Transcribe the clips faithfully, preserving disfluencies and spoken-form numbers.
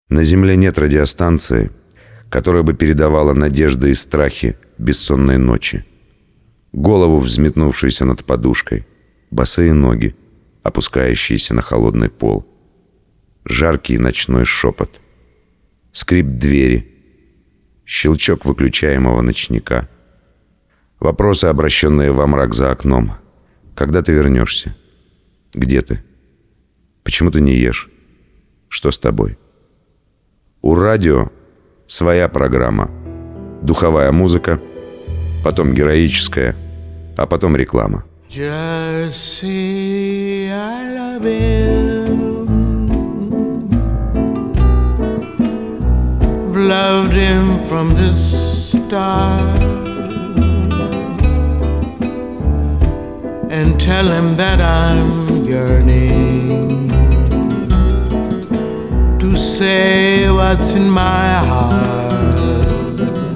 На Земле нет радиостанции, которая бы передавала надежды и страхи бессонной ночи. Голову, взметнувшуюся над подушкой, босые ноги, опускающиеся на холодный пол, жаркий ночной шепот, скрип двери, щелчок выключаемого ночника, вопросы, обращенные во мрак за окном. Когда ты вернешься? Где ты? Почему ты не ешь? Что с тобой? У радио своя программа. Духовая музыка, потом героическая, а потом реклама. Just say I love him. I've loved him from the start. And tell him that I'm yearning to say what's in my heart.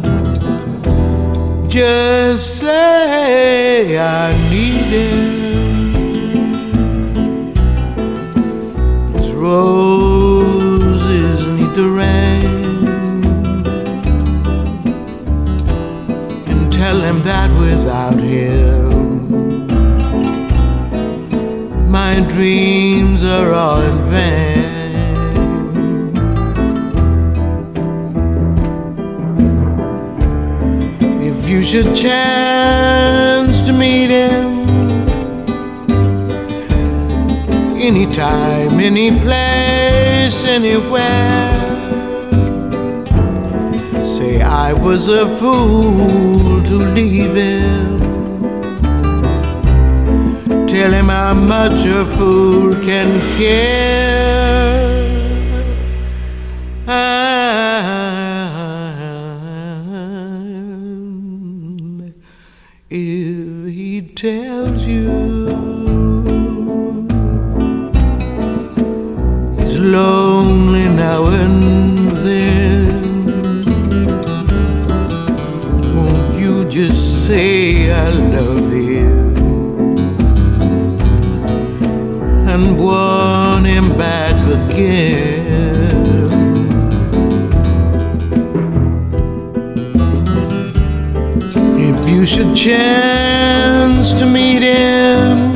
Just say I need him. His roses need the rain. And tell him that without him my dreams are all in vain. If you should chance to meet him anytime, any place, anywhere, say I was a fool to leave him. Tell him how much a fool can care. And if he tells you he's lonely now and then, won't you just say I love him and want him back again? If you should chance to meet him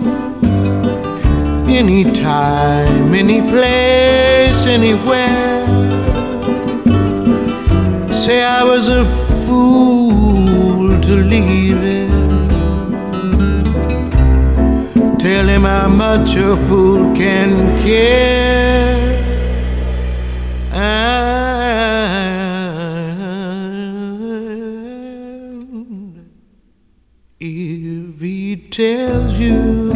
anytime, any place, anywhere, say I was a fool to leave him. Tell him how much a fool can care. And if he tells you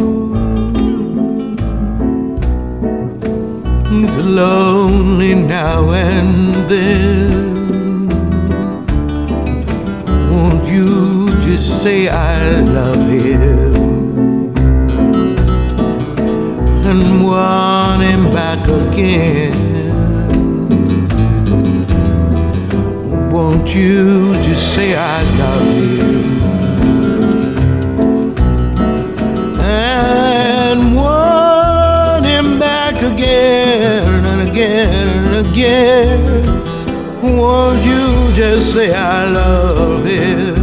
he's lonely now and then, won't you just say I love him and want him back again? Won't you just say I love him and want him back again and again and again? Won't you just say I love him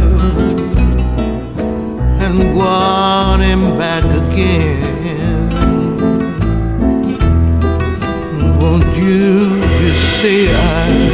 and want him back again? Won't you just say I